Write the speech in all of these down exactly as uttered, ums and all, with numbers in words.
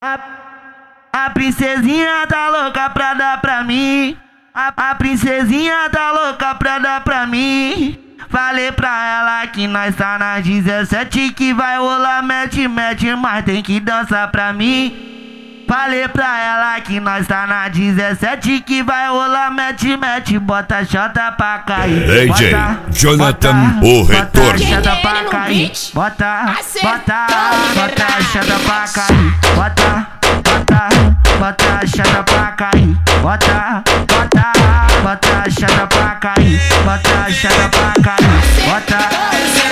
A, a princesinha tá louca pra dar pra mim. A, a princesinha tá louca pra dar pra mim. Falei pra ela que nós tá nas dezessete, que vai rolar mete, mete, mas tem que dançar pra mim. Falei pra ela que nós tá na dezessete, que vai rolar mete, mete, bota chota pra cair. D J Jonathan, o retorno. Bota chota pra cair. Bota, bota, bota chota pra cair. Bota, bota, bota chota pra cair. Bota, bota, bota chota pra cair. Bota chota pra cair. Bota.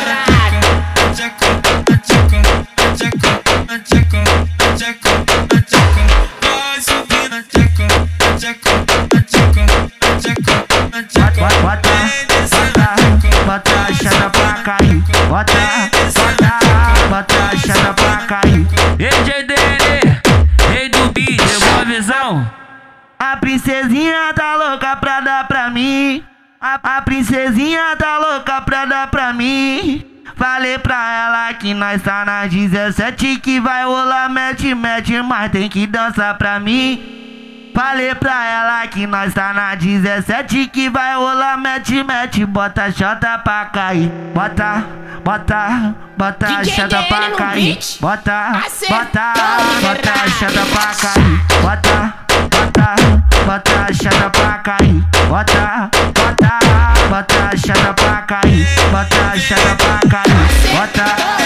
Bota, bota, bota chata pra cair. Bota, bota, bota chata pra cair. D J D N, rei do beat, boa visão. A princesinha tá louca pra dar pra mim. A, a princesinha tá louca pra dar pra mim. Falei pra ela que nós tá nas dezessete, que vai rolar mete, mete, mas tem que dançar pra mim. Falei pra ela que nós tá na dezessete, que vai rolar mete, mete, bota chota pra cair. Bota, bota, bota chota pra cair. Bota, bota, bota chota pra cair. Bota, bota, bota chota pra cair. Bota, bota, bota chota pra cair. Bota chota pra cair. Bota.